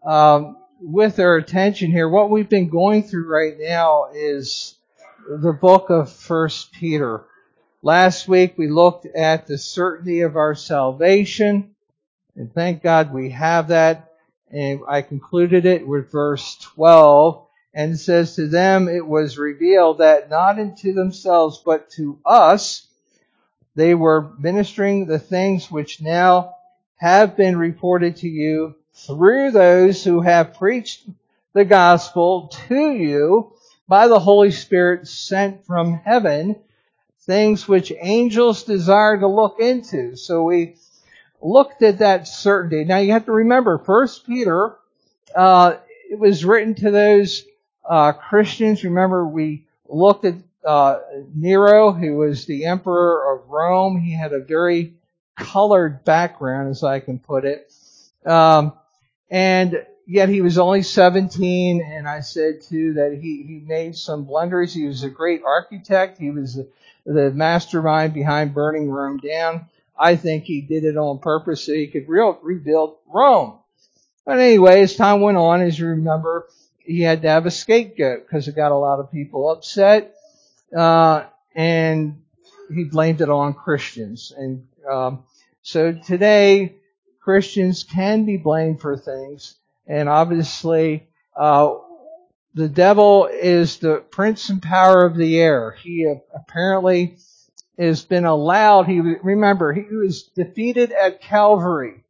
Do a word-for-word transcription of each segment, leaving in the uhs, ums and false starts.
um, with our attention here, what we've been going through right now is the book of First Peter. Last week we looked at the certainty of our salvation, and thank God we have that. And I concluded it with verse twelve, and it says, "To them it was revealed that not unto themselves but to us they were ministering the things which now have been reported to you through those who have preached the gospel to you by the Holy Spirit sent from heaven, things which angels desire to look into." So we looked at that certainty. Now you have to remember, First Peter, uh, it was written to those uh, Christians. Remember, we looked at uh, Nero, who was the emperor of Rome. He had a very colored background, as I can put it. Um, and yet he was only seventeen, and I said too that he, he made some blunders. He was a great architect. He was the, the mastermind behind burning Rome down. I think he did it on purpose so he could re- rebuild Rome. But anyway, as time went on, as you remember, he had to have a scapegoat because it got a lot of people upset, uh, and he blamed it on Christians. And um, so today, Christians can be blamed for things, and obviously, uh, the devil is the prince and power of the air. He apparently has been allowed. He remember he was defeated at Calvary.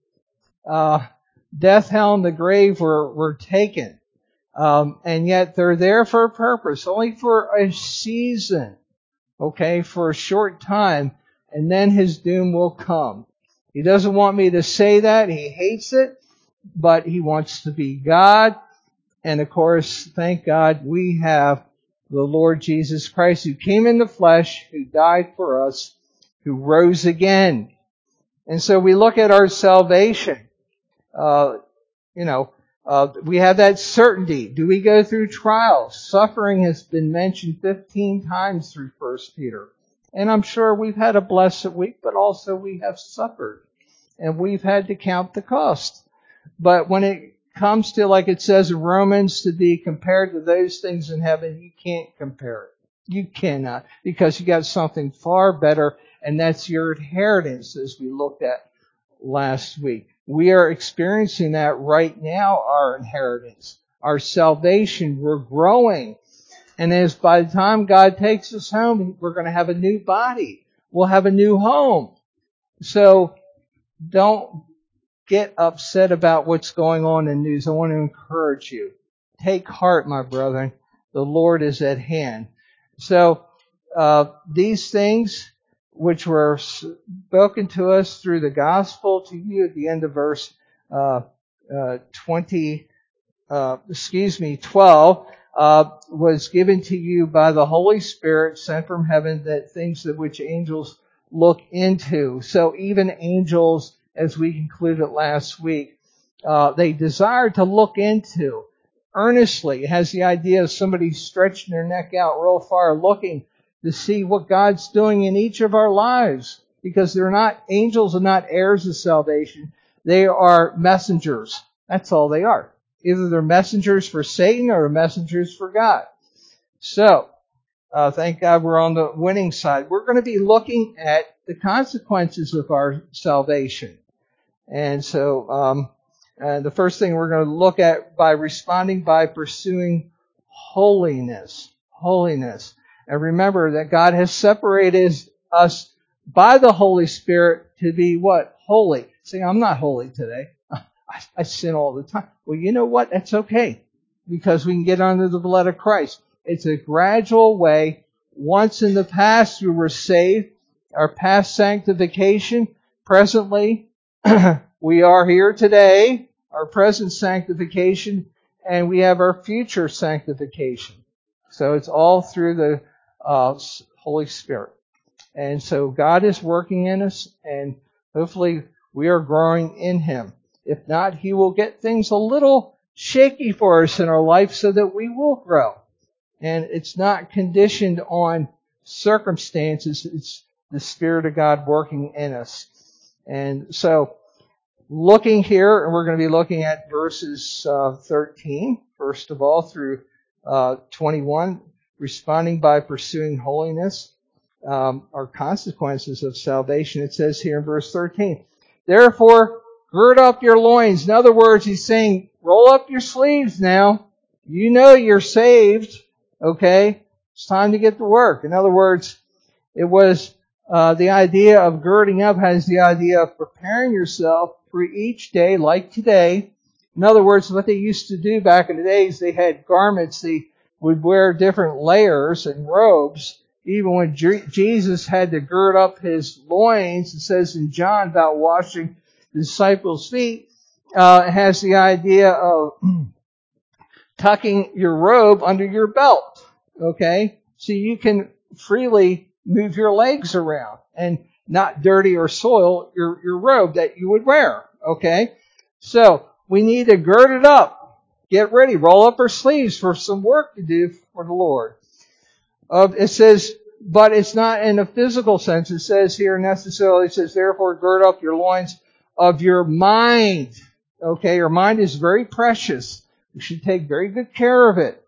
Uh, death, hell, and the grave were were taken, um, and yet they're there for a purpose, only for a season, okay, for a short time, and then his doom will come. He doesn't want me to say that. He hates it, but he wants to be God. And of course, thank God we have the Lord Jesus Christ, who came in the flesh, who died for us, who rose again. And so we look at our salvation. Uh, you know, uh, we have that certainty. Do we go through trials? Suffering has been mentioned fifteen times through First Peter. And I'm sure we've had a blessed week, but also we have suffered. And we've had to count the cost. But when it comes to, like it says in Romans, to be compared to those things in heaven, you can't compare it. You cannot, because you got something far better, and that's your inheritance, as we looked at last week. We are experiencing that right now, our inheritance, our salvation. We're growing. And as by the time God takes us home, we're going to have a new body. We'll have a new home. So don't get upset about what's going on in the news. I want to encourage you. Take heart, my brethren. The Lord is at hand. So uh, these things which were spoken to us through the gospel to you at the end of verse uh, uh, twenty, uh, excuse me, twelve, uh, was given to you by the Holy Spirit sent from heaven, that things that which angels look into. So even angels, as we concluded last week, uh, they desire to look into earnestly. It has the idea of somebody stretching their neck out real far, looking to see what God's doing in each of our lives. Because they're not, angels are not heirs of salvation. They are messengers. That's all they are. Either they're messengers for Satan or messengers for God. So, uh, thank God we're on the winning side. We're going to be looking at the consequences of our salvation. And so, um, uh, the first thing we're going to look at by responding by pursuing holiness. Holiness. And remember that God has separated us by the Holy Spirit to be what? Holy. See, I'm not holy today. I, I sin all the time. Well, you know what? That's okay, because we can get under the blood of Christ. It's a gradual way. Once in the past we were saved, our past sanctification. Presently, we are here today, our present sanctification, and we have our future sanctification. So it's all through the uh, Holy Spirit. And so God is working in us, and hopefully we are growing in Him. If not, He will get things a little shaky for us in our life so that we will grow. And it's not conditioned on circumstances. It's the Spirit of God working in us. And so looking here, and we're going to be looking at verses uh, thirteen, first of all, through uh, twenty-one, responding by pursuing holiness, um, are consequences of salvation. It says here in verse thirteen, therefore, gird up your loins. In other words, he's saying, roll up your sleeves now. You know you're saved, okay? It's time to get to work. In other words, it was uh, the idea of girding up has the idea of preparing yourself for each day like today. In other words, what they used to do back in the days, they had garments. They would wear different layers and robes. Even when G- Jesus had to gird up his loins, it says in John about washing the disciples' feet, uh, it has the idea of tucking your robe under your belt, okay? So you can freely move your legs around and not dirty or soil your, your robe that you would wear, okay? So we need to gird it up, get ready, roll up our sleeves for some work to do for the Lord. Uh, it says, but it's not in a physical sense. It says here necessarily, it says, therefore gird up your loins of your mind, okay? Your mind is very precious. You should take very good care of it.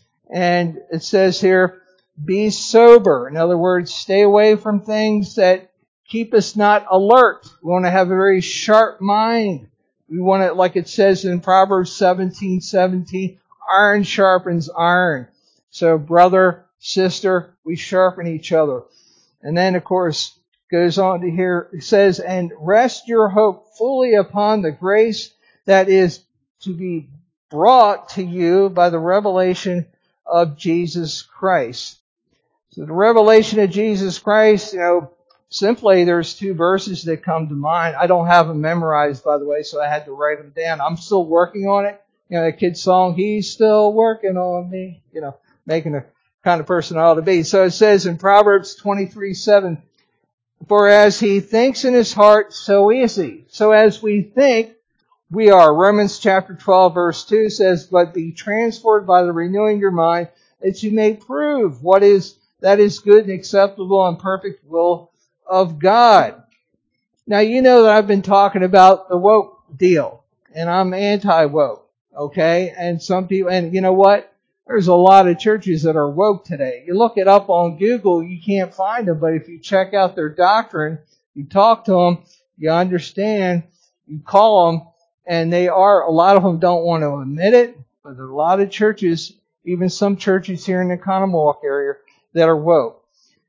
And it says here, be sober. In other words, stay away from things that keep us not alert. We want to have a very sharp mind. We want to, like it says in Proverbs seventeen seventeen, iron sharpens iron. So brother, sister, we sharpen each other. And then, of course, goes on to here, it says, and rest your hope fully upon the grace that is to be brought to you by the revelation of Jesus Christ. So the revelation of Jesus Christ, you know, simply there's two verses that come to mind. I don't have them memorized, by the way, so I had to write them down. I'm still working on it. You know, that kid's song, he's still working on me, you know, making the kind of person I ought to be. So it says in Proverbs twenty-three seven, for as he thinks in his heart, so is he. So as we think, we are. Romans chapter twelve verse two says, but be transformed by the renewing of your mind, that you may prove what is that is good and acceptable and perfect will of God. Now you know that I've been talking about the woke deal, and I'm anti-woke, okay? And some people, and you know what? There's a lot of churches that are woke today. You look it up on Google, you can't find them, but if you check out their doctrine, you talk to them, you understand, you call them, and they are, a lot of them don't want to admit it, but there's a lot of churches, even some churches here in the Commonwealth area, that are woke.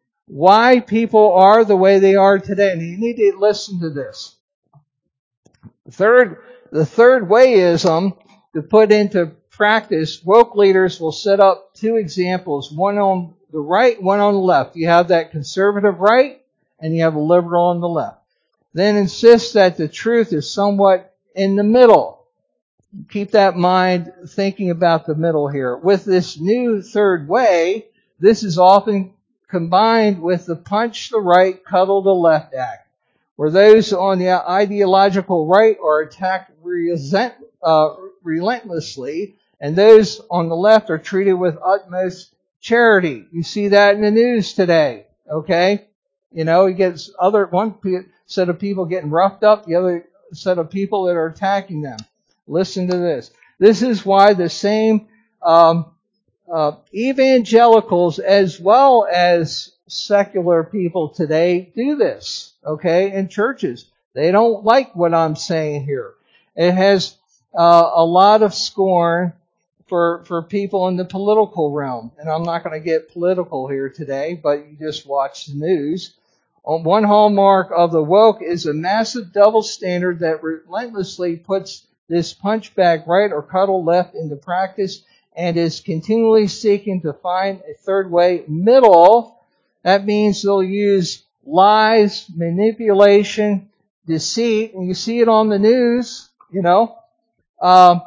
Why people are the way they are today, and you need to listen to this. Third, the third way is um, to put into practice, woke leaders will set up two examples, one on the right, one on the left. You have that conservative right, and you have a liberal on the left. Then insist that the truth is somewhat in the middle. Keep that mind thinking about the middle here. With this new third way, this is often combined with the punch the right, cuddle the left act, where those on the ideological right are attacked resent, uh, relentlessly, and those on the left are treated with utmost charity. You see that in the news today, okay? You know, you get other one set of people getting roughed up, the other set of people that are attacking them. Listen to this. This is why the same um, uh, evangelicals as well as secular people today do this, okay, in churches. They don't like what I'm saying here. It has uh, a lot of scorn for for people in the political realm. And I'm not going to get political here today, but you just watch the news. One hallmark of the woke is a massive double standard that relentlessly puts this punch back right or cuddle left into practice and is continually seeking to find a third way middle. That means they'll use lies, manipulation, deceit, and you see it on the news, you know. Um,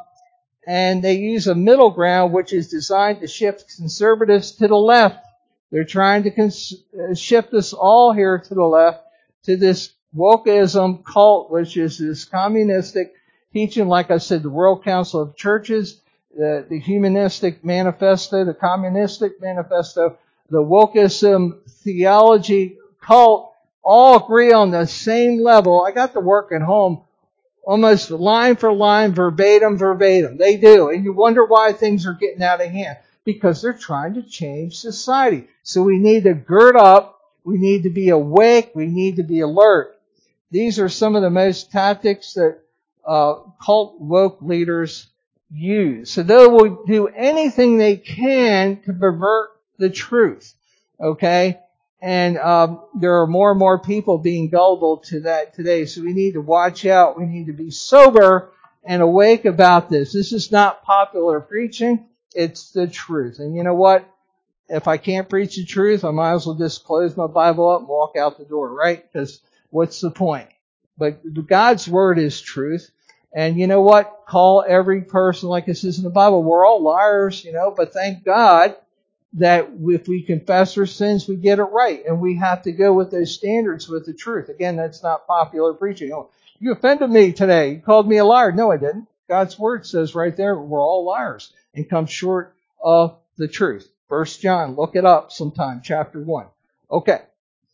and they use a middle ground which is designed to shift conservatives to the left. They're trying to cons- shift us all here to the left to this wokeism cult, which is this communistic teaching, like I said, the World Council of Churches, the, the Humanistic Manifesto, the Communistic Manifesto, the wokeism theology cult, all agree on the same level. I got to work at home almost line for line, verbatim, verbatim. They do. And you wonder why things are getting out of hand. Because they're trying to change society. So we need to gird up. We need to be awake. We need to be alert. These are some of the most tactics that uh, cult woke leaders use. So they will do anything they can to pervert the truth. Okay? And um, there are more and more people being gullible to that today. So we need to watch out. We need to be sober and awake about this. This is not popular preaching. It's the truth. And you know what? If I can't preach the truth, I might as well just close my Bible up and walk out the door, right? Because what's the point? But God's Word is truth. And you know what? Call every person, like it says in the Bible, we're all liars, you know, but thank God that if we confess our sins, we get it right. And we have to go with those standards with the truth. Again, that's not popular preaching. Oh, you offended me today. You called me a liar. No, I didn't. God's Word says right there, we're all liars and come short of the truth. First John, look it up sometime, chapter one. Okay,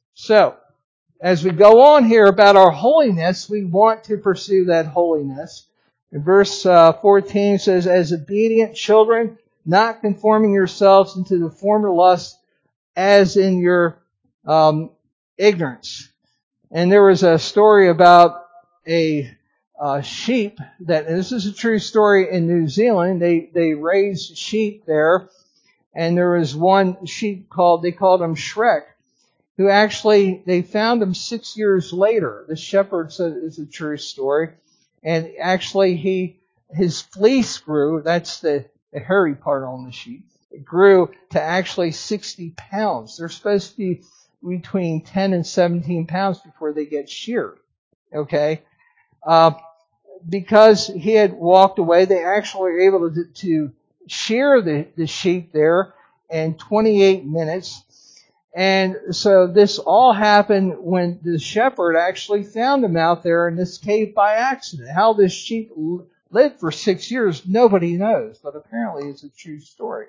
so as we go on here about our holiness, we want to pursue that holiness. In verse uh, fourteen says, as obedient children, not conforming yourselves into the former lusts as in your um, ignorance. And there was a story about a uh, sheep that, and this is a true story in New Zealand. They they raised sheep there, and there was one sheep called, they called him Shrek, who actually, they found him six years later. The shepherd said it's a true story. And actually he, his fleece grew, that's the, the hairy part on the sheep, it grew to actually sixty pounds. They're supposed to be between ten and seventeen pounds before they get sheared. Okay? Uh, because he had walked away, they actually were able to, to shear the, the sheep there in twenty-eight minutes. And so this all happened when the shepherd actually found him out there in this cave by accident. How this sheep lived for six years, nobody knows, but apparently it's a true story.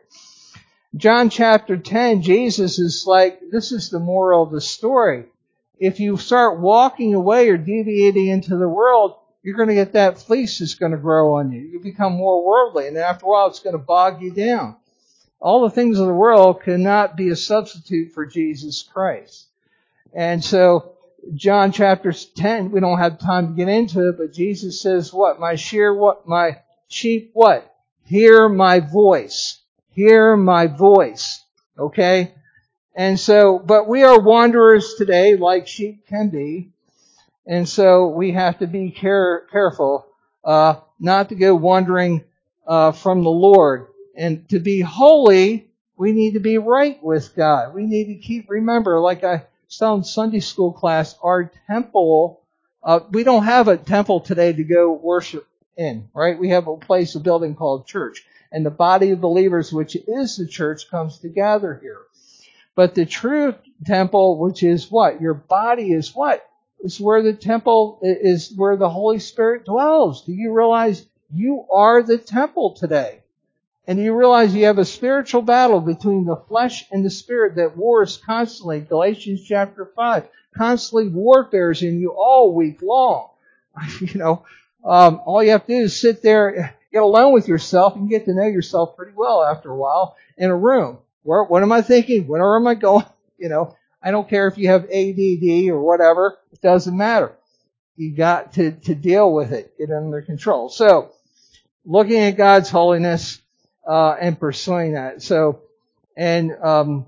John chapter ten, Jesus is like, this is the moral of the story. If you start walking away or deviating into the world, you're going to get that fleece that's going to grow on you. You become more worldly, and after a while it's going to bog you down. All the things of the world cannot be a substitute for Jesus Christ. And so, John chapter ten, we don't have time to get into it, but Jesus says what? My sheep, what? My sheep, what? Hear my voice. Hear my voice. Okay? And so, but we are wanderers today, like sheep can be. And so, we have to be care, careful, uh, not to go wandering, uh, from the Lord. And to be holy, we need to be right with God. We need to keep, remember, like I said in Sunday school class, our temple, uh, we don't have a temple today to go worship in, right? We have a place, a building called church. And the body of believers, which is the church, comes to gather here. But the true temple, which is what? Your body is what? It's where the temple is, where the Holy Spirit dwells. Do you realize you are the temple today? And you realize you have a spiritual battle between the flesh and the spirit that wars constantly. Galatians chapter five. Constantly warfares in you all week long. You know, um, all you have to do is sit there, get alone with yourself, and get to know yourself pretty well after a while in a room. Where, what am I thinking? Where am I going? You know, I don't care if you have A D D or whatever. It doesn't matter. You got to, to deal with it. Get it under control. So, looking at God's holiness, Uh, and pursuing that. So, and um,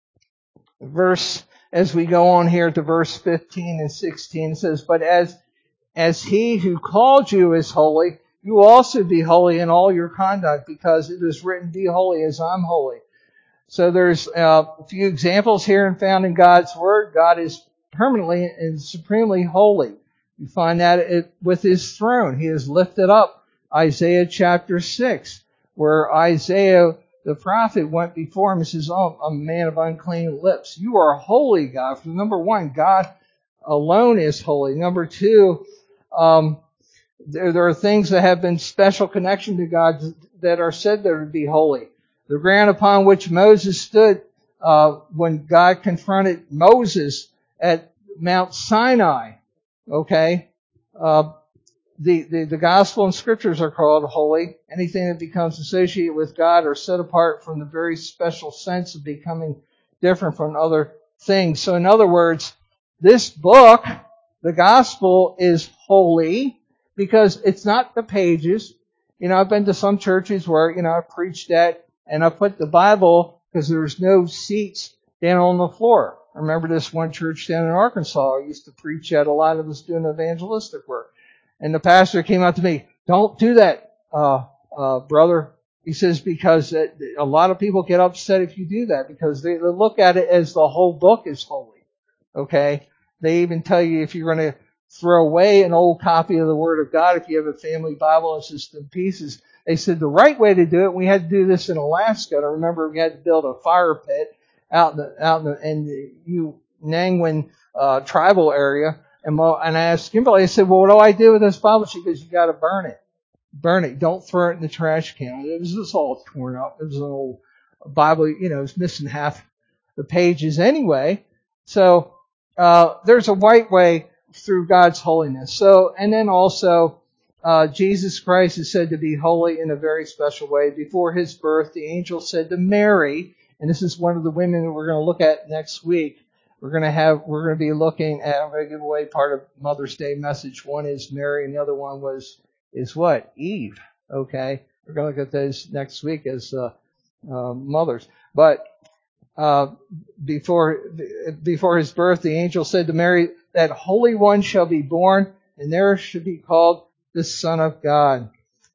verse, as we go on here to verse fifteen and sixteen, it says, but as as he who called you is holy, you also be holy in all your conduct, because it is written, be holy as I'm holy. So there's uh, a few examples here and found in God's Word. God is permanently and supremely holy. You find that it, with His throne. He is lifted up. Isaiah chapter six. Where Isaiah, the prophet, went before him and says, oh, I'm a man of unclean lips. You are holy, God. For number one, God alone is holy. Number two, um, there, there are things that have been special connection to God that are said there to be holy. The ground upon which Moses stood uh, when God confronted Moses at Mount Sinai, okay, uh, the, the, the gospel and scriptures are called holy. Anything that becomes associated with God or set apart from the very special sense of becoming different from other things. So in other words, this book, the gospel, is holy because it's not the pages. You know, I've been to some churches where, you know, I preached that and I put the Bible, because there's no seats, down on the floor. I remember this one church down in Arkansas. I used to preach at a lot of us doing evangelistic work. And the pastor came out to me, don't do that, uh, uh, brother. He says, because it, a lot of people get upset if you do that, because they, they look at it as the whole book is holy. Okay? They even tell you if you're going to throw away an old copy of the Word of God, if you have a family Bible and it's just in pieces, they said the right way to do it, we had to do this in Alaska. I remember we had to build a fire pit out in the, out in the, in the U Nangwin uh, tribal area. And, and I asked Kimberly, I said, well, what do I do with this Bible? She goes, you got to burn it. Burn it. Don't throw it in the trash can. It was just all torn up. It was an old Bible, you know, it was missing half the pages anyway. So uh, there's a right way through God's holiness. So, and then also, uh, Jesus Christ is said to be holy in a very special way. Before his birth, the angel said to Mary, and this is one of the women that we're going to look at next week. We're going to have, we're going to be looking at, I'm going to give away part of Mother's Day message. One is Mary and the other one was, is what? Eve. Okay. We're going to look at those next week as, uh, uh mothers. But, uh, before, before his birth, the angel said to Mary, that Holy One shall be born, and there should be called the Son of God.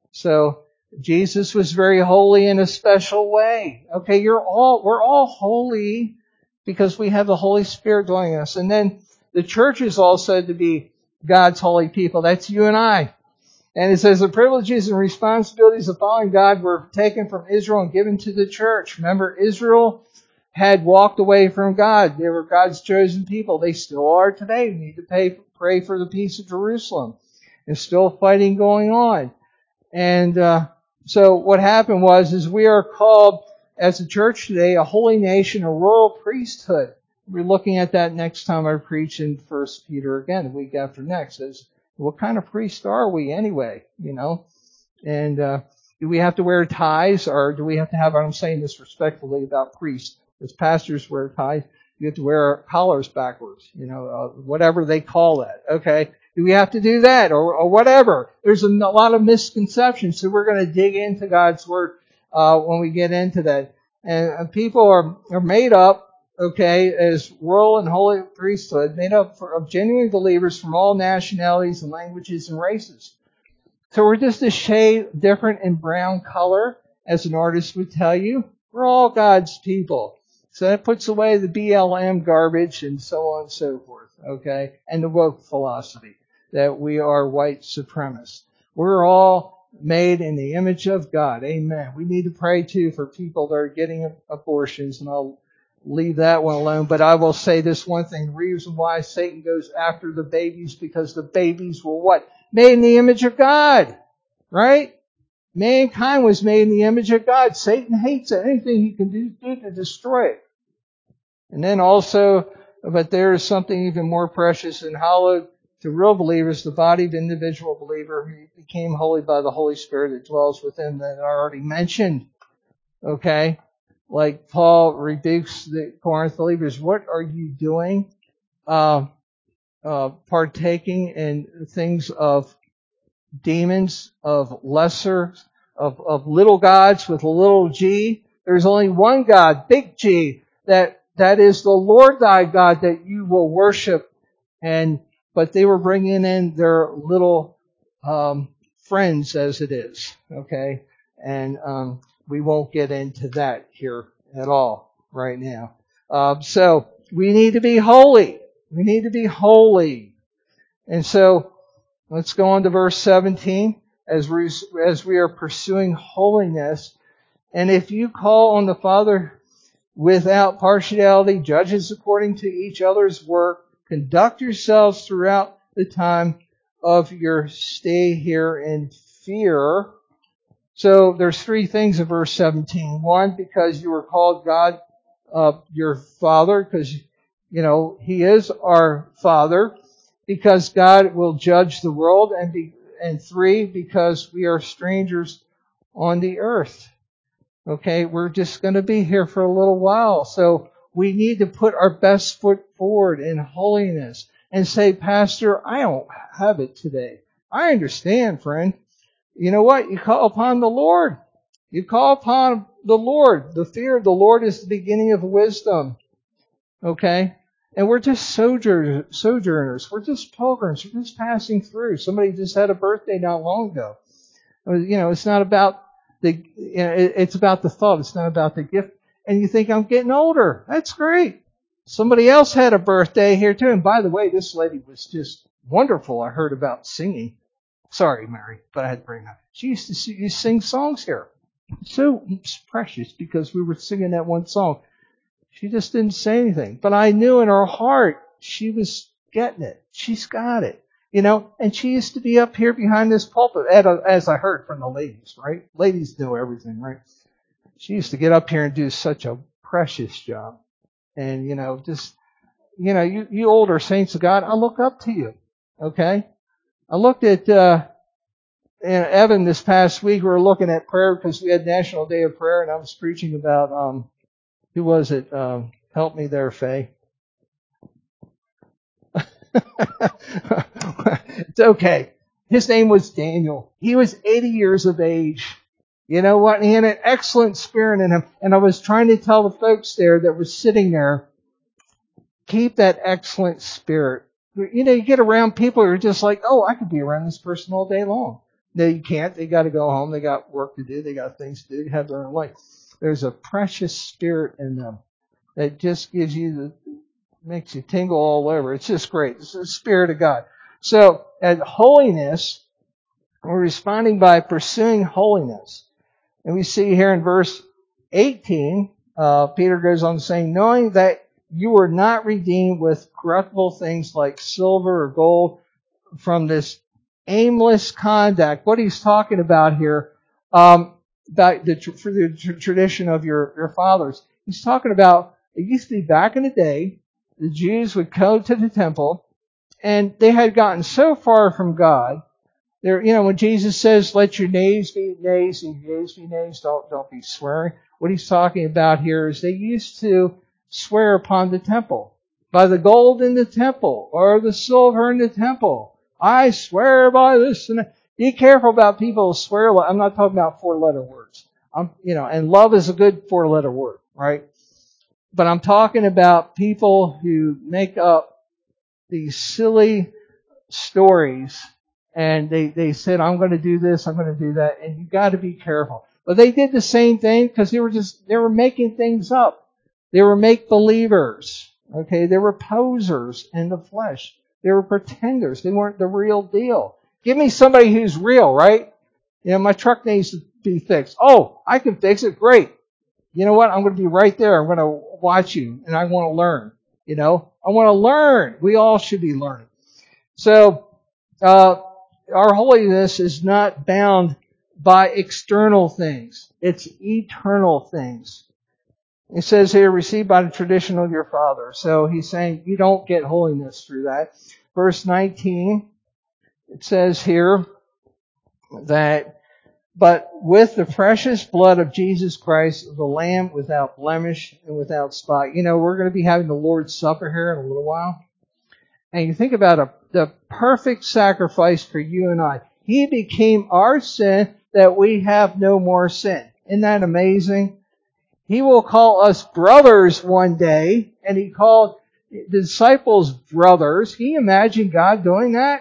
So, Jesus was very holy in a special way. Okay, you're all, we're all holy because we have the Holy Spirit dwelling in us. And then the church is all said to be God's holy people. That's you and I. And it says the privileges and responsibilities of following God were taken from Israel and given to the church. Remember, Israel had walked away from God. They were God's chosen people. They still are today. We need to pay, pray for the peace of Jerusalem. There's still fighting going on. And uh, so what happened was, is we are called as a church today a holy nation, a royal priesthood. We're looking at that next time I preach in First Peter again, the week after next. As what kind of priest are we anyway? You know, and uh, do we have to wear ties, or do we have to have? I'm saying this respectfully about priests. As pastors wear ties, you have to wear collars backwards. You know, uh, whatever they call that. Okay. Do we have to do that or, or whatever? There's a, a lot of misconceptions, so we're going to dig into God's Word uh, when we get into that. And, and people are, are made up, okay, as royal and holy priesthood, made up for, of genuine believers from all nationalities and languages and races. So we're just a shade different in brown color, as an artist would tell you. We're all God's people. So that puts away the B L M garbage and so on and so forth, okay, and the woke philosophy that we are white supremacists. We're all made in the image of God. Amen. We need to pray too for people that are getting abortions, and I'll leave that one alone. But I will say this one thing. The reason why Satan goes after the babies, because the babies were what? Made in the image of God. Right? Mankind was made in the image of God. Satan hates anything he can do, do to destroy it. And then also, but there is something even more precious and hallowed to real believers, the body of the individual believer who became holy by the Holy Spirit that dwells within, that I already mentioned. Okay? Like Paul rebukes the Corinth believers. What are you doing? Uh, uh, partaking in things of demons, of lesser, of, of little gods with a little g. There's only one God, big G, that, that is the Lord thy God that you will worship. And, but they were bringing in their little, um, friends as it is. Okay. And, um, we won't get into that here at all right now. Um, so we need to be holy. We need to be holy. And so let's go on to verse seventeen as we, as we are pursuing holiness. And if you call on the Father without partiality, judges according to each other's work, conduct yourselves throughout the time of your stay here in fear. So there's three things in verse seventeen. One, because you were called God, uh, your Father, because, you know, He is our Father, because God will judge the world, and be, and three, because we are strangers on the earth. Okay, we're just going to be here for a little while. So we need to put our best foot forward in holiness and say, Pastor, I don't have it today. I understand, friend. You know what? You call upon the Lord. You call upon the Lord. The fear of the Lord is the beginning of wisdom. Okay? And we're just sojourners. sojourners. We're just pilgrims. We're just passing through. Somebody just had a birthday not long ago. You know, it's not about the, you know, it's about the thought. It's not about the gift. And you think, I'm getting older. That's great. Somebody else had a birthday here too. And by the way, this lady was just wonderful. I heard about singing. Sorry, Mary, but I had to bring that. She used to see, sing songs here. So precious because we were singing that one song. She just didn't say anything. But I knew in her heart she was getting it. She's got it. You know, and she used to be up here behind this pulpit, as I heard from the ladies, right? Ladies know everything, right? She used to get up here and do such a precious job. And, you know, just, you know, you, you older saints of God, I look up to you. Okay? I looked at, uh, and Evan this past week, we were looking at prayer because we had National Day of Prayer, and I was preaching about, um, who was it? Um, help me there, Faye. It's okay. His name was Daniel. He was eighty years of age. You know what? And he had an excellent spirit in him. And I was trying to tell the folks there that were sitting there, keep that excellent spirit. You know, you get around people who are just like, oh, I could be around this person all day long. No, you can't. They got to go home. They got work to do. They got things to do. They have their own life. There's a precious spirit in them that just gives you the, makes you tingle all over. It's just great. It's the Spirit of God. So, at holiness, we're responding by pursuing holiness. And we see here in verse eighteen, uh, Peter goes on saying, knowing that you were not redeemed with corruptible things like silver or gold from this aimless conduct. What he's talking about here, um, about the, for the tradition of your, your fathers, he's talking about, it used to be back in the day, the Jews would go to the temple, and they had gotten so far from God. There, you know, when Jesus says, "Let your nays be nays and your yeas be nays," don't don't be swearing. What he's talking about here is they used to swear upon the temple, by the gold in the temple or the silver in the temple. I swear by this and that. Be careful about people who swear. I'm not talking about four-letter words. I'm, you know, and love is a good four-letter word, right? But I'm talking about people who make up these silly stories, and they, they said, I'm going to do this, I'm going to do that, and you got to be careful. But they did the same thing because they were just, they were making things up. They were make-believers, okay? They were posers in the flesh. They were pretenders. They weren't the real deal. Give me somebody who's real, right? You know, my truck needs to be fixed. Oh, I can fix it. Great. You know what? I'm going to be right there. I'm going to watch you, and I want to learn. You know, I want to learn. We all should be learning. So, uh, our holiness is not bound by external things. It's eternal things. It says here, received by the tradition of your father. So he's saying you don't get holiness through that. Verse nineteen, it says here that, but with the precious blood of Jesus Christ, the Lamb without blemish and without spot. You know, we're going to be having the Lord's Supper here in a little while. And you think about a, the perfect sacrifice for you and I. He became our sin that we have no more sin. Isn't that amazing? He will call us brothers one day, and he called the disciples brothers. Can you imagine God doing that?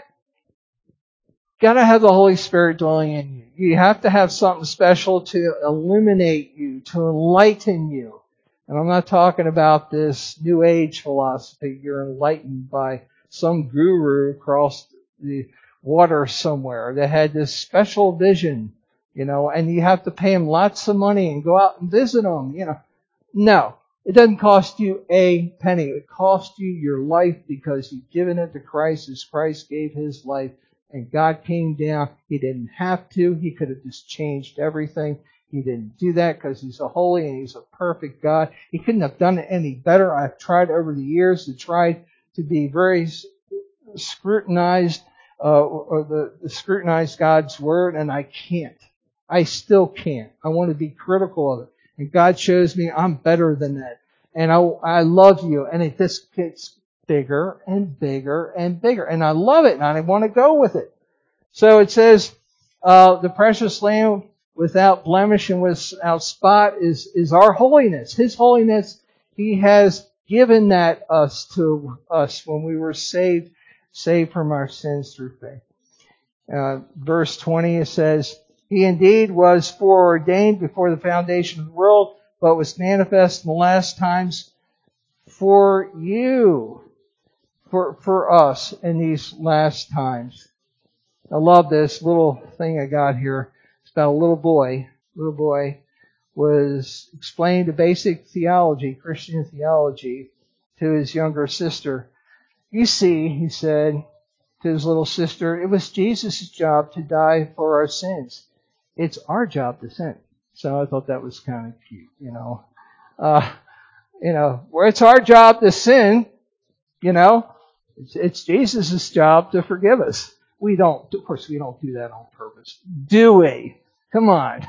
Got to have the Holy Spirit dwelling in you. You have to have something special to illuminate you, to enlighten you. And I'm not talking about this New Age philosophy. You're enlightened by some guru across the water somewhere that had this special vision, you know, and you have to pay him lots of money and go out and visit him, you know. No, it doesn't cost you a penny. It costs you your life because you've given it to Christ as Christ gave his life. And God came down. He didn't have to. He could have just changed everything. He didn't do that because he's a holy and he's a perfect God. He couldn't have done it any better. I've tried over the years to try to be very scrutinized uh, or the, the scrutinize God's word, and I can't. I still can't. I want to be critical of it. And God shows me I'm better than that. And I, I love you. And it just gets bigger and bigger and bigger. And I love it, and I want to go with it. So it says, uh, the precious Lamb without blemish and without spot is, is our holiness. His holiness, He has given that us to us when we were saved, saved from our sins through faith. Uh, verse twenty, it says, He indeed was foreordained before the foundation of the world, but was manifest in the last times for you, for, for us in these last times. I love this little thing I got here. It's about a little boy. Little boy was explaining the basic theology, Christian theology, to his younger sister. You see, he said to his little sister, it was Jesus' job to die for our sins. It's our job to sin. So I thought that was kind of cute, you know. Uh, you know, where it's our job to sin, you know, it's, it's Jesus' job to forgive us. We don't, of course, we don't do that on purpose. Do we? Come on.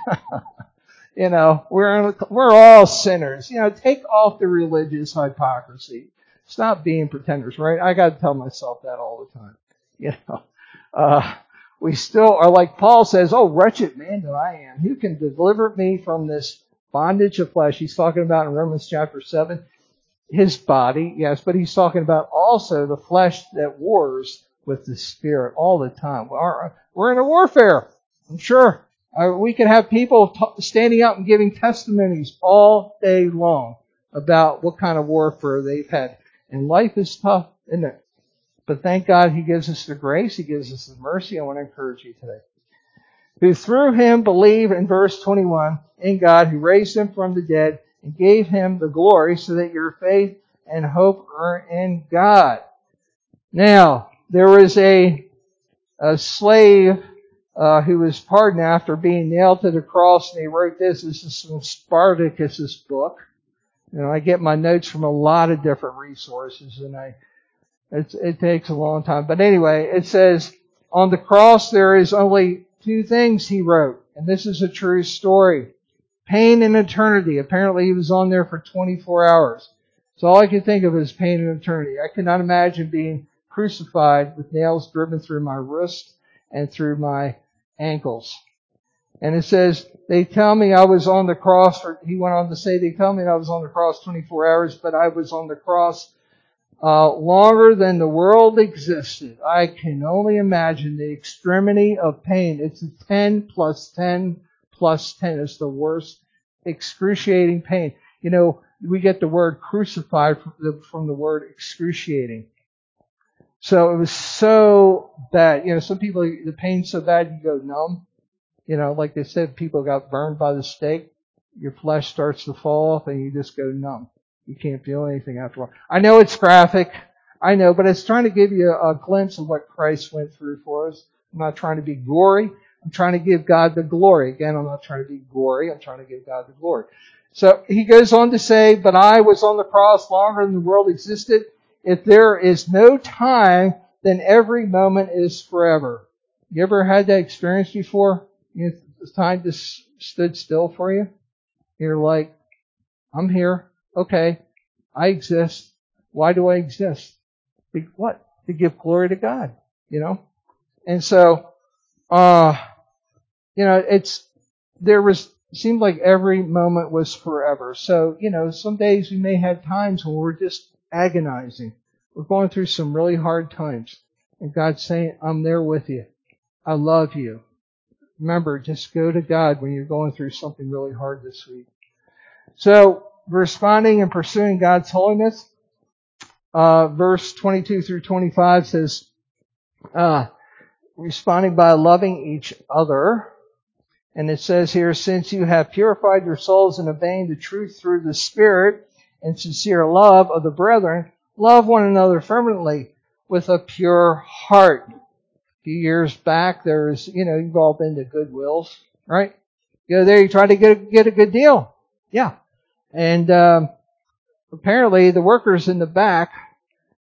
You know, we're, we're all sinners. You know, take off the religious hypocrisy. Stop being pretenders, right? I got to tell myself that all the time. You know, uh, we still are like Paul says, oh, wretched man that I am. Who can deliver me from this bondage of flesh? He's talking about in Romans chapter seven, his body, yes, but he's talking about also the flesh that wars with the spirit all the time. We're, we're in a warfare, I'm sure. Uh, we can have people t- standing up and giving testimonies all day long about what kind of warfare they've had. And life is tough, isn't it? But thank God He gives us the grace. He gives us the mercy. I want to encourage you today. Who through Him believe, in verse twenty-one, in God who raised Him from the dead and gave Him the glory, so that your faith and hope are in God. Now, there was a, a slave uh, who was pardoned after being nailed to the cross, and he wrote this. This is from Spartacus's book. You know, I get my notes from a lot of different resources, and I It's, it takes a long time. But anyway, it says, on the cross there is only two things he wrote. And this is a true story. Pain and eternity. Apparently he was on there for twenty-four hours. So all I can think of is pain and eternity. I cannot imagine being crucified with nails driven through my wrist and through my ankles. And it says, they tell me I was on the cross, or he went on to say, they tell me I was on the cross twenty-four hours, but I was on the cross Uh, longer than the world existed. I can only imagine the extremity of pain. It's a ten plus ten plus ten. It's the worst excruciating pain. You know, we get the word crucified from the, from the word excruciating. So it was so bad. You know, some people, the pain's so bad you go numb. You know, like they said, people got burned by the stake. Your flesh starts to fall off and you just go numb. You can't feel anything after a while. I know it's graphic. I know, but it's trying to give you a, a glimpse of what Christ went through for us. I'm not trying to be gory. I'm trying to give God the glory. Again, I'm not trying to be gory. I'm trying to give God the glory. So he goes on to say, but I was on the cross longer than the world existed. If there is no time, then every moment is forever. You ever had that experience before? You know, time just stood still for you? You're like, I'm here. Okay, I exist. Why do I exist? Be, what? To give glory to God, you know? And so, uh, you know, it's, there was, seemed like every moment was forever. So, you know, some days we may have times when we're just agonizing. We're going through some really hard times. And God's saying, I'm there with you. I love you. Remember, just go to God when you're going through something really hard this week. So, responding and pursuing God's holiness, uh, verse twenty-two through twenty-five says, uh, responding by loving each other. And it says here, since you have purified your souls and obeying the truth through the Spirit and sincere love of the brethren, love one another fervently with a pure heart. A few years back, there was, you know, you've all been to Goodwills, right? You go there, you try to get a, get a good deal. Yeah. And um, apparently the workers in the back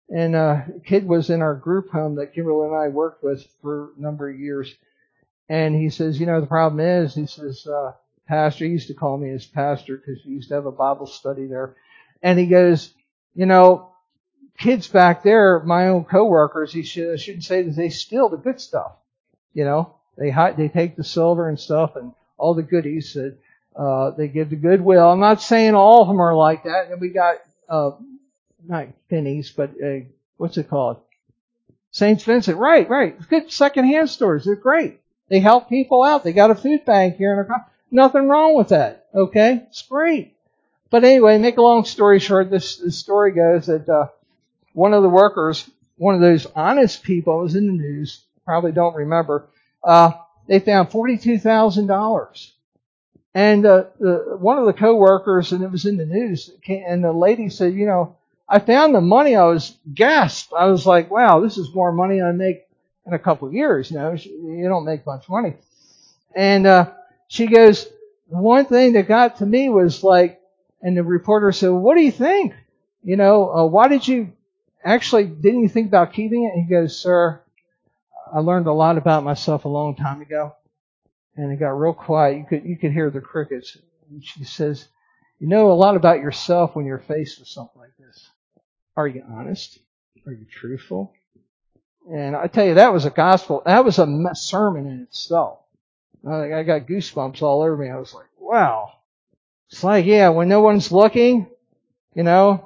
And uh, a kid was in our group home that Kimberly and I worked with for a number of years. And he says, you know, the problem is, he says, uh, pastor, he used to call me his pastor because he used to have a Bible study there. And he goes, you know, kids back there, my own coworkers, he should, I shouldn't say that they steal the good stuff. You know, they hide, they take the silver and stuff and all the goodies that uh, they give to Goodwill. I'm not saying all of them are like that. And we got, uh, not pennies, but uh, what's it called? Saint Vincent. Right, right. Good secondhand stores. They're great. They help people out. They got a food bank here in our country. Nothing wrong with that. Okay? It's great. But anyway, make a long story short, this, this story goes that uh, one of the workers, one of those honest people, was in the news, probably don't remember, uh, they found forty-two thousand dollars. And uh, the, one of the co-workers, and it was in the news, came, and the lady said, you know, I found the money. I was gasped. I was like, wow, this is more money I make in a couple of years. You know, you don't make much money. And uh, she goes, the one thing that got to me was like, and the reporter said, well, what do you think? You know, uh, why did you actually, didn't you think about keeping it? And he goes, sir, I learned a lot about myself a long time ago. And it got real quiet. You could, you could hear the crickets. And she says, you know a lot about yourself when you're faced with something like this. Are you honest? Are you truthful? And I tell you, that was a gospel. That was a sermon in itself. I got goosebumps all over me. I was like, wow. It's like, yeah, when no one's looking, you know.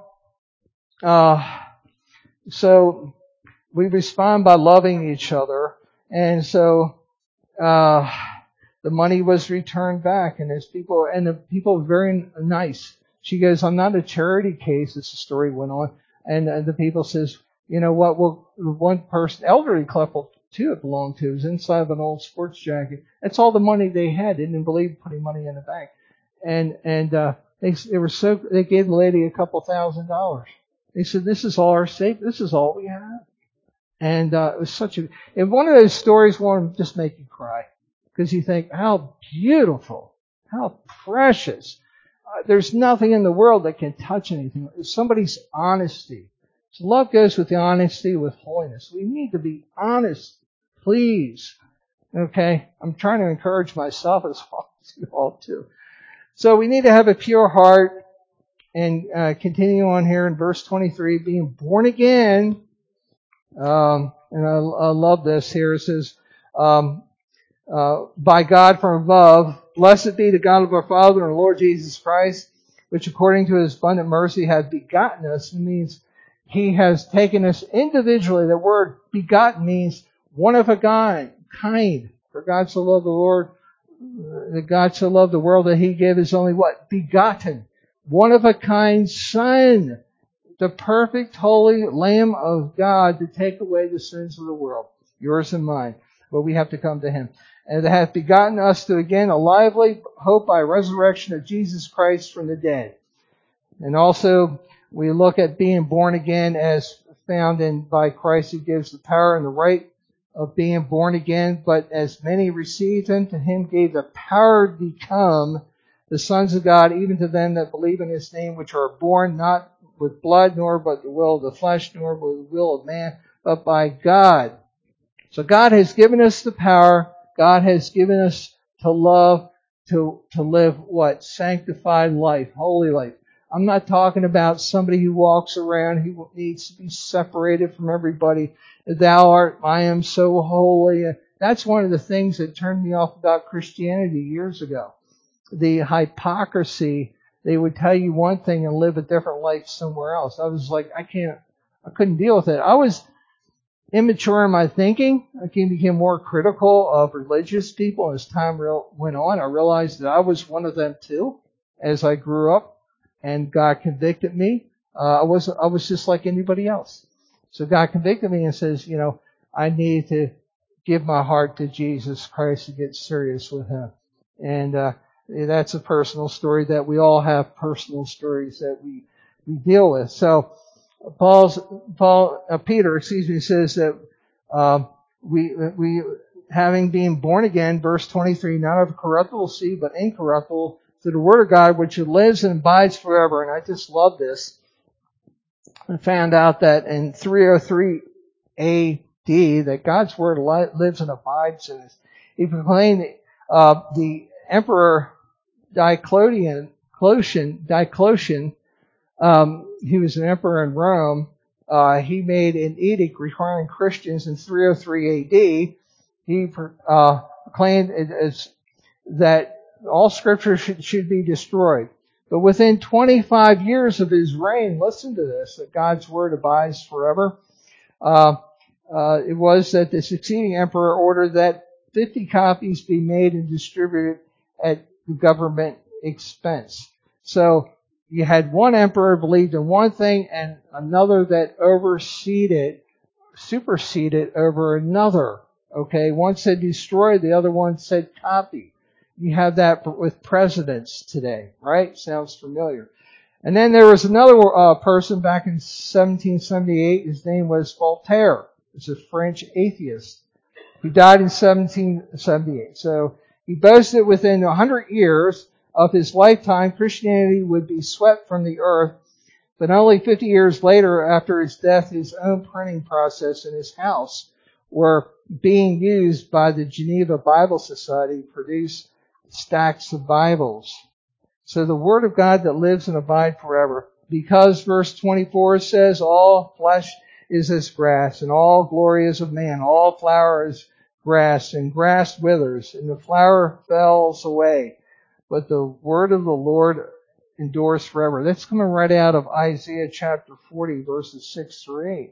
Uh, so we respond by loving each other. And so uh, the money was returned back. And there's people, and the people were very nice. She goes, I'm not a charity case, as the story went on. And, and the people says, you know what, well, one person, elderly couple too it belonged to, was inside of an old sports jacket. That's all the money they had. They didn't believe putting money in the bank. And, and, uh, they, they were so, they gave the lady a couple thousand dollars. They said, this is all our safe, this is all we have. And, uh, it was such a, and one of those stories will just make you cry. Because you think, how beautiful, how precious. Uh, there's nothing in the world that can touch anything. It's somebody's honesty. So love goes with the honesty, with holiness. We need to be honest, please. Okay? I'm trying to encourage myself as well as you all too. So we need to have a pure heart. And uh, continue on here in verse twenty-three, being born again. Um, and I, I love this here. It says, um, uh, by God from above, blessed be the God of our Father and Lord Jesus Christ, which according to His abundant mercy has begotten us. It means He has taken us individually. The word begotten means one of a kind. Kind. For God so loved the Lord, that God so loved the world that He gave His only what? Begotten. One of a kind Son. The perfect, holy Lamb of God to take away the sins of the world. Yours and mine. But we have to come to Him. And that hath begotten us to again a lively hope by resurrection of Jesus Christ from the dead. And also, we look at being born again as found in by Christ who gives the power and the right of being born again. But as many received Him, to Him gave the power to become the sons of God, even to them that believe in His name, which are born not with blood, nor by the will of the flesh, nor by the will of man, but by God. So God has given us the power. God has given us to love, to, to live what? Sanctified life, holy life. I'm not talking about somebody who walks around who needs to be separated from everybody. Thou art, I am so holy. That's one of the things that turned me off about Christianity years ago. The hypocrisy. They would tell you one thing and live a different life somewhere else. I was like, I can't, I couldn't deal with it. I was immature in my thinking. I became more critical of religious people as time went on. I realized that I was one of them too as I grew up, and God convicted me. Uh, I was I was just like anybody else. So God convicted me and says, you know, I need to give my heart to Jesus Christ and get serious with Him. And uh, that's a personal story that we all have personal stories that we we deal with. So Paul's Paul uh, Peter, excuse me, says that um, we we having been born again, verse twenty-three, not of corruptible seed but incorruptible, through the word of God, which lives and abides forever. And I just love this. and found out that in three oh three A D that God's word li- lives and abides in us. He proclaimed uh, the Emperor Diocletian, Closian, Diocletian, um, he was an emperor in Rome. Uh, he made an edict requiring Christians in three oh three A D. He uh, proclaimed it as that all scripture should, should be destroyed. But within twenty-five years of his reign, listen to this, that God's word abides forever. Uh, uh, it was that the succeeding emperor ordered that fifty copies be made and distributed at government expense. So you had one emperor believed in one thing and another that overseeded, superseded over another. Okay, one said destroy, the other one said copy. You have that with presidents today, right? Sounds familiar. And then there was another uh, person back in seventeen seventy-eight. His name was Voltaire. He was a French atheist. He died in seventeen seventy-eight. So he boasted within one hundred years of his lifetime, Christianity would be swept from the earth. But only fifty years later, after his death, his own printing process in his house were being used by the Geneva Bible Society to produce stacks of Bibles. So the Word of God that lives and abides forever. Because verse twenty-four says, all flesh is as grass, and all glory is of man. All flower is grass, and grass withers, and the flower falls away. But the word of the Lord endures forever. That's coming right out of Isaiah chapter forty, verses six through eight.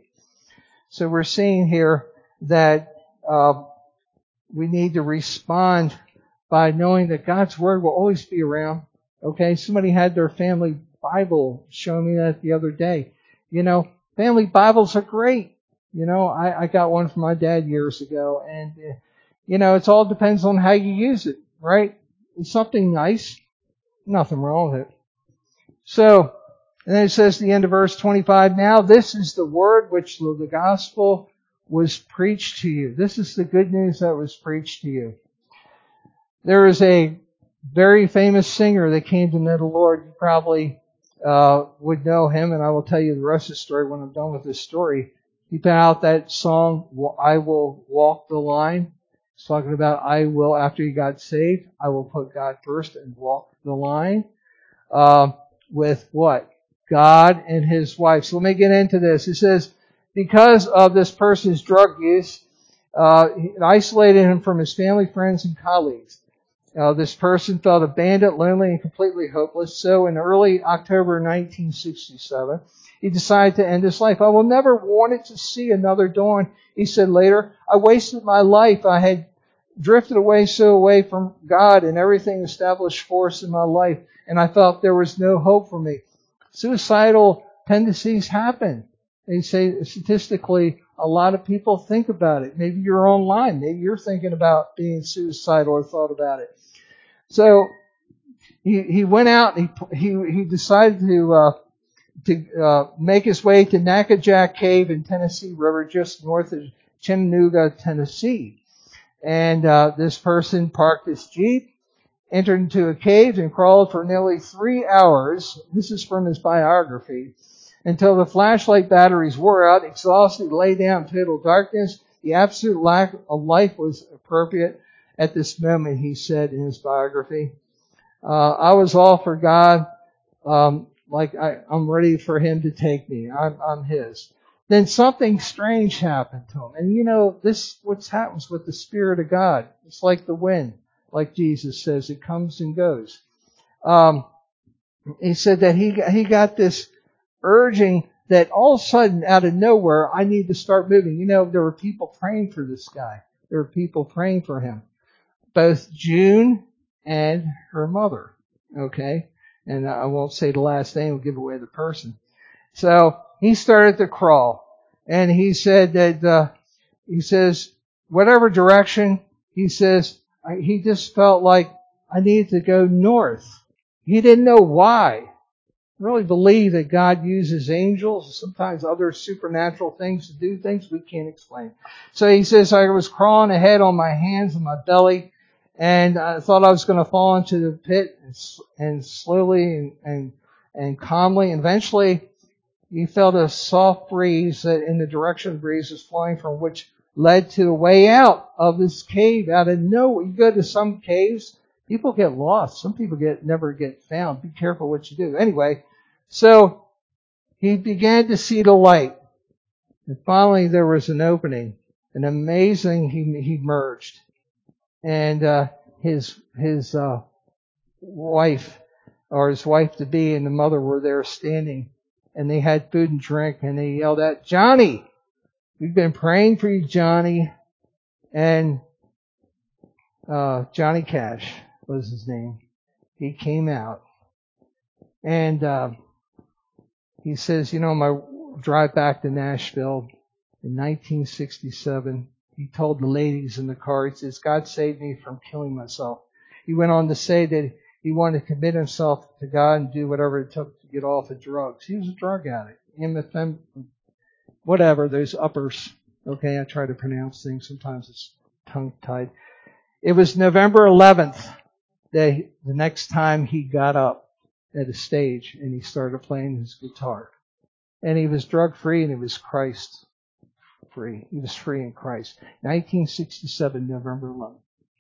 So we're seeing here that uh, we need to respond by knowing that God's word will always be around. Okay, somebody had their family Bible showing me that the other day. You know, family Bibles are great. You know, I, I got one from my dad years ago, and uh, you know, it all depends on how you use it, right? It's something nice, nothing wrong with it. So, and then it says at the end of verse twenty-five, now this is the word which the gospel was preached to you. This is the good news that was preached to you. There is a very famous singer that came to know the Lord. You probably uh, would know him, and I will tell you the rest of the story when I'm done with this story. He put out that song, I Will Walk the Line. He's talking about I will, after he got saved, I will put God first and walk the line. Uh, with what? God and his wife. So let me get into this. It says, because of this person's drug use, uh, it isolated him from his family, friends, and colleagues. Uh, this person felt abandoned, lonely, and completely hopeless. So in early October nineteen sixty-seven, he decided to end his life. I will never wanted to see another dawn, he said later. I wasted my life. I had drifted away so away from God and everything established for us in my life, and I felt there was no hope for me. Suicidal tendencies happen. They say statistically, a lot of people think about it. Maybe you're online. Maybe you're thinking about being suicidal or thought about it. So he he went out and he he he decided to uh, to uh, make his way to Nakajack Cave in Tennessee River, just north of Chattanooga, Tennessee. And uh, this person parked his Jeep, entered into a cave, and crawled for nearly three hours. This is from his biography. Until the flashlight batteries wore out, exhausted, lay down in total darkness. The absolute lack of life was appropriate at this moment, he said in his biography. Uh, I was all for God, um, like I, I'm ready for him to take me. I'm, I'm his. Then something strange happened to him. And you know, this what happens with the Spirit of God. It's like the wind, like Jesus says, it comes and goes. Um, he said that he he got this urging that all of a sudden, out of nowhere, I need to start moving. You know, there were people praying for this guy. There were people praying for him. Both June and her mother. Okay? And I won't say the last name, will give away the person. So, he started to crawl. And he said that, uh, he says, whatever direction, he says, I, he just felt like I needed to go north. He didn't know why. I really believe that God uses angels, sometimes other supernatural things to do things we can't explain. So he says, I was crawling ahead on my hands and my belly, and I thought I was going to fall into the pit, and, and slowly and, and, and calmly, and eventually, he felt a soft breeze that in the direction of the breeze was flowing from which led to the way out of this cave out of nowhere. You go to some caves, people get lost. Some people get never get found. Be careful what you do. Anyway, so he began to see the light. And finally there was an opening. An amazing, he, he emerged. And uh, his his uh, wife, or his wife-to-be and the mother were there standing. And they had food and drink. And they yelled out, "Johnny! We've been praying for you, Johnny." And uh, Johnny Cash was his name. He came out. And uh, he says, you know, my drive back to Nashville in nineteen sixty-seven, he told the ladies in the car, he says, "God saved me from killing myself." He went on to say that he wanted to commit himself to God and do whatever it took to get off of drugs. He was a drug addict. M F M, whatever, those uppers. Okay, I try to pronounce things. Sometimes it's tongue-tied. It was November eleventh, that the next time he got up at a stage and he started playing his guitar. And he was drug-free and he was Christ-free. He was free in Christ. nineteen sixty-seven, November eleventh.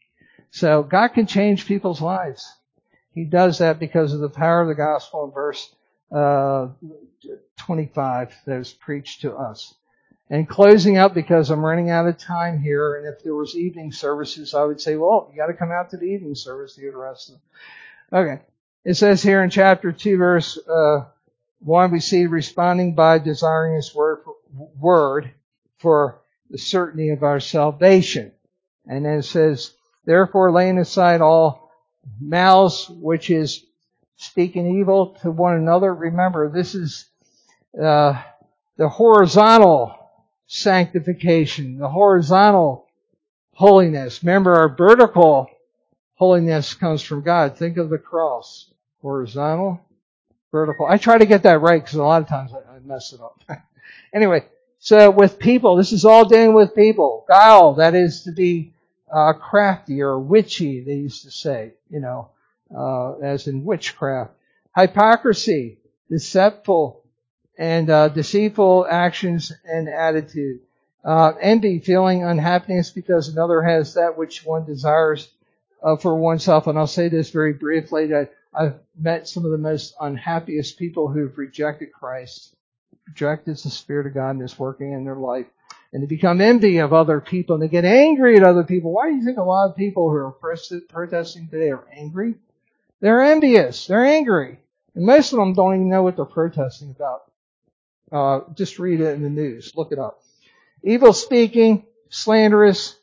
So God can change people's lives. He does that because of the power of the gospel in verse uh, twenty-five that was preached to us. And closing up, because I'm running out of time here, and if there was evening services, I would say, well, you got to come out to the evening service to hear the rest of them. Okay. It says here in chapter two, verse uh, one, we see responding by desiring His word for, word for the certainty of our salvation. And then it says, therefore, laying aside all malice, which is speaking evil to one another. Remember, this is uh, the horizontal sanctification, the horizontal holiness. Remember, our vertical holiness comes from God. Think of the cross. Horizontal, vertical. I try to get that right because a lot of times I, I mess it up. Anyway, so with people, this is all dealing with people. Guile, that is to be uh, crafty or witchy, they used to say, you know, uh, as in witchcraft. Hypocrisy, deceitful, and uh, deceitful actions and attitude. Uh, envy, feeling unhappiness because another has that which one desires uh, for oneself. And I'll say this very briefly, that I've met some of the most unhappiest people who've rejected Christ, rejected the Spirit of God and is working in their life. And they become envy of other people and they get angry at other people. Why do you think a lot of people who are protesting today are angry? They're envious. They're angry. And most of them don't even know what they're protesting about. Uh, just read it in the news. Look it up. Evil speaking, slanderous,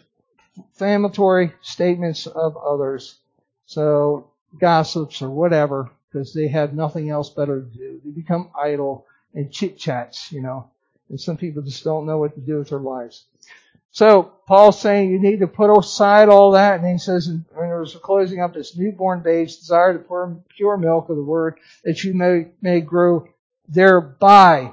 defamatory statements of others. So gossips or whatever, because they have nothing else better to do. They become idle and chit-chats, you know. And some people just don't know what to do with their lives. So Paul's saying you need to put aside all that. And he says, in there's closing up, this newborn babes desire the pure milk of the word that you may, may grow thereby.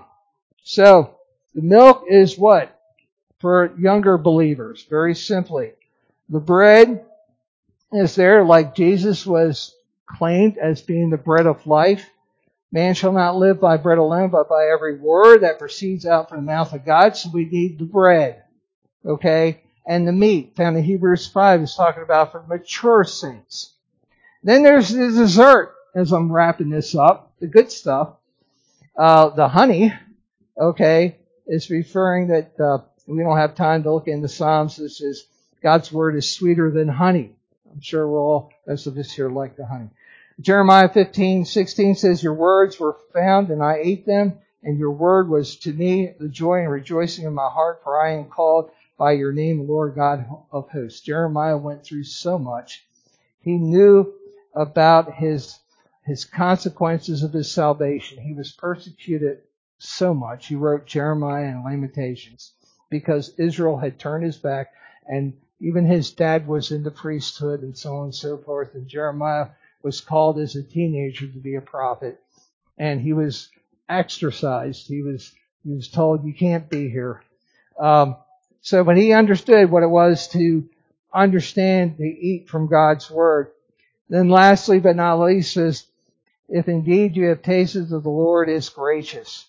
So the milk is what? For younger believers, very simply. The bread is there like Jesus was claimed as being the bread of life. Man shall not live by bread alone, but by every word that proceeds out from the mouth of God. So we need the bread. Okay? And the meat found in Hebrews five is talking about for mature saints. Then there's the dessert, as I'm wrapping this up, the good stuff. Uh, the honey, okay, is referring that uh, we don't have time to look into Psalms. This is God's word is sweeter than honey. I'm sure we'll all, most of us here like the honey. Jeremiah fifteen sixteen says, your words were found and I ate them, and your word was to me the joy and rejoicing of my heart, for I am called by your name, Lord God of hosts. Jeremiah went through so much. He knew about his his consequences of his salvation. He was persecuted so much. He wrote Jeremiah and Lamentations because Israel had turned his back, and even his dad was in the priesthood and so on and so forth. And Jeremiah was called as a teenager to be a prophet, and he was exorcised. He was he was told, you can't be here. Um, so when he understood what it was to understand, to eat from God's word, then lastly but not least says, if indeed you have tasted that the Lord is gracious.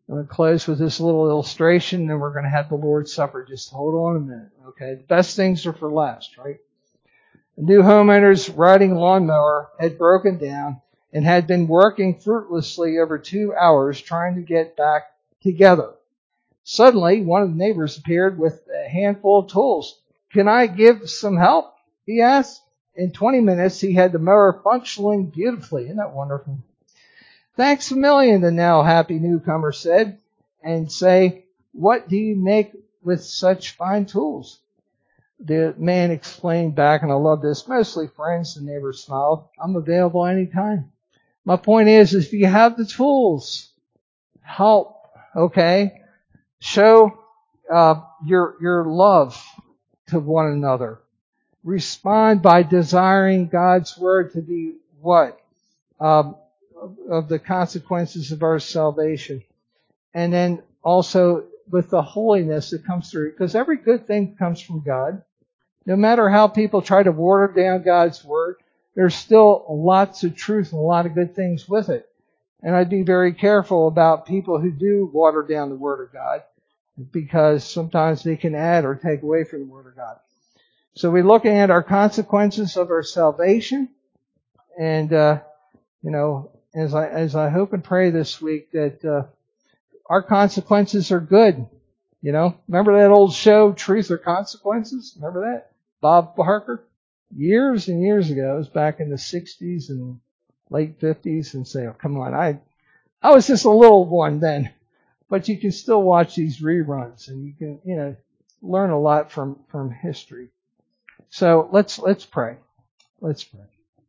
I'm going to close with this little illustration, and then we're going to have the Lord's Supper. Just hold on a minute, okay? The best things are for last, right? A new homeowner's riding lawnmower had broken down and had been working fruitlessly over two hours trying to get back together. Suddenly, one of the neighbors appeared with a handful of tools. "Can I give some help?" he asked. In twenty minutes, he had the mower functioning beautifully. Isn't that wonderful? "Thanks a million," the now happy newcomer said, and say, "What do you make with such fine tools?" The man explained back, and I love this, "Mostly friends," the neighbor smiled. "I'm available anytime. My point is, if you have the tools, help, okay? Show uh, your your love to one another. Respond by desiring God's word to be what? Um, of the consequences of our salvation. And then also with the holiness that comes through. Because every good thing comes from God. No matter how people try to water down God's word, there's still lots of truth and a lot of good things with it. And I'd be very careful about people who do water down the word of God, because sometimes they can add or take away from the word of God. So we're looking at our consequences of our salvation. And, uh, you know, as I, as I hope and pray this week that, uh, our consequences are good. You know, remember that old show, Truth or Consequences? Remember that? Bob Barker? Years and years ago. It was back in the sixties and late fifties, and say, "Oh, come on, I, I was just a little one then." But you can still watch these reruns, and you can, you know, learn a lot from, from history. So let's, let's pray. Let's pray.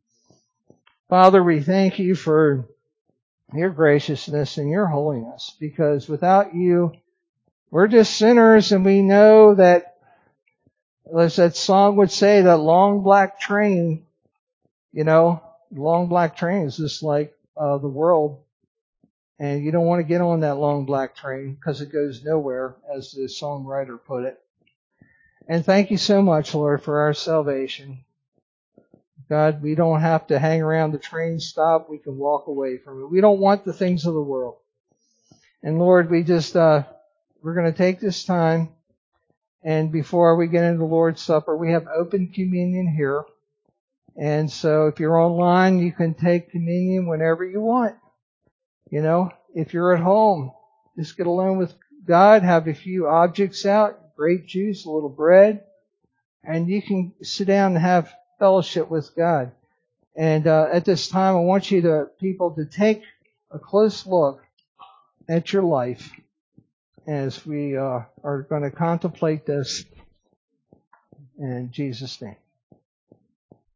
Father, we thank you for your graciousness and your holiness, because without you, we're just sinners, and we know that, as that song would say, that long black train, you know, long black train is just like uh, the world. And you don't want to get on that long black train because it goes nowhere, as the songwriter put it. And thank you so much, Lord, for our salvation. God, we don't have to hang around the train stop. We can walk away from it. We don't want the things of the world. And Lord, we just, uh, we're going to take this time. And before we get into the Lord's Supper, we have open communion here. And so if you're online, you can take communion whenever you want. You know, if you're at home, just get alone with God, have a few objects out, grape juice, a little bread, and you can sit down and have fellowship with God. And uh, at this time, I want you to, people, to take a close look at your life as we uh, are going to contemplate this in Jesus' name.